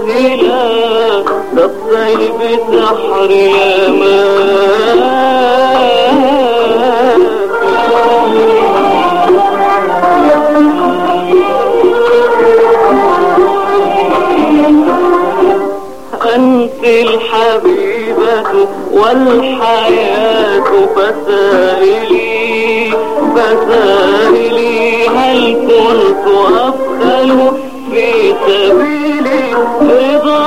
إلى الطيب سحر الأمان. أنت الحبيبة والحياة فسائلي فسائلي، هل كنت أبخل في سبيل رضا؟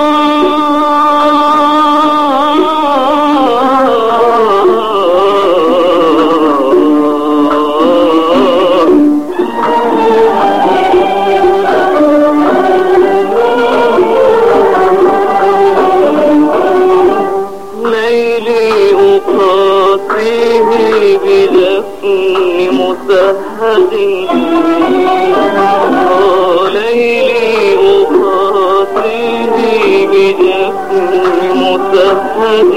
ليلي أخاطيه بجفن مسهد،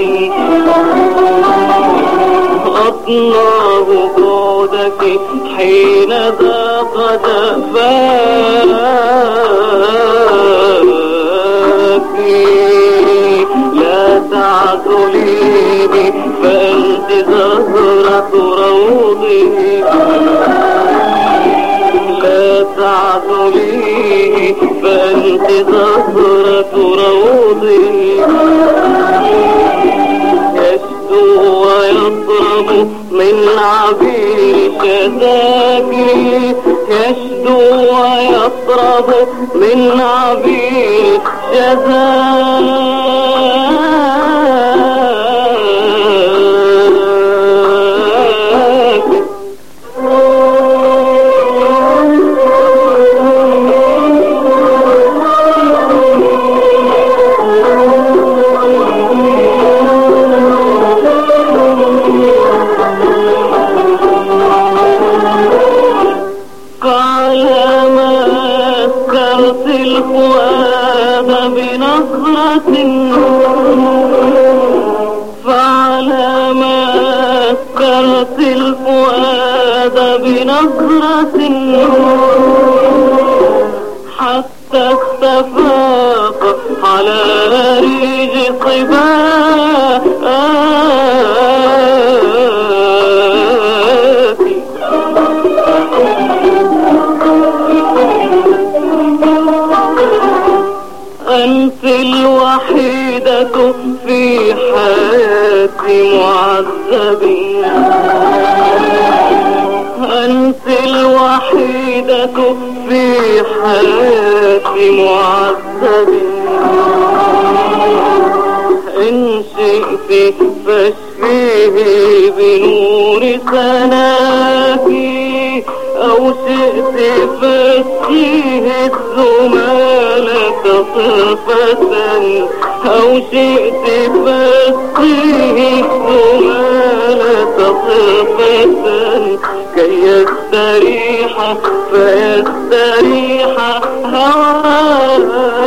أطناه بعدك حين ذاق دفاك. لا تعذليني فأنت زهرة روضي، لا تعذليني فأنت زهرة روضي. يشدو ويطرب من عبير شذاك، يشدو ويطرب من عبير شذاك. فعلى ما أسكرت الفؤاد بنظرة، حتى استفاق على ريج صباك. أنت الوحيدة في حياتي معذبين، أنت الوحيدة في حياتي معذبين. إن شئت فاشفيه بنور سناك، أو شئت فاشفيه الزمالة صرفة، أو شئت فاشفيه الزمالة صرفة، كي يستريح فيستريح هواك.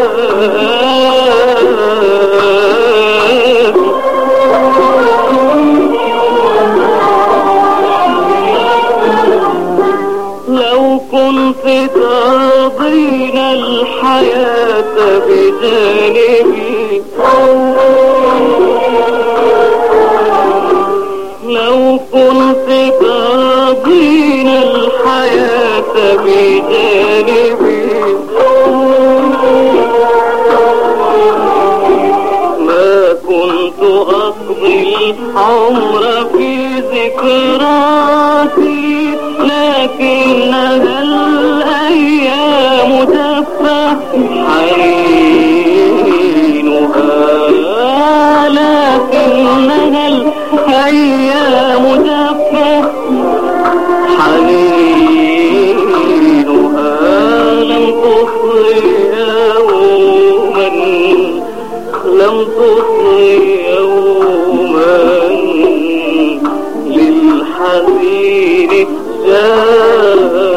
لو كنت ترضين الحياة بجانبي، لو كنت ترضين الحياة بجانبي، ما كنت أقضي العمر في ذكراتي، لكنها الأيام تفه حنينها، لكنها الأيام تفه حنينها. لم تصغي يوما، لم تصغي يوما للحزين جاء.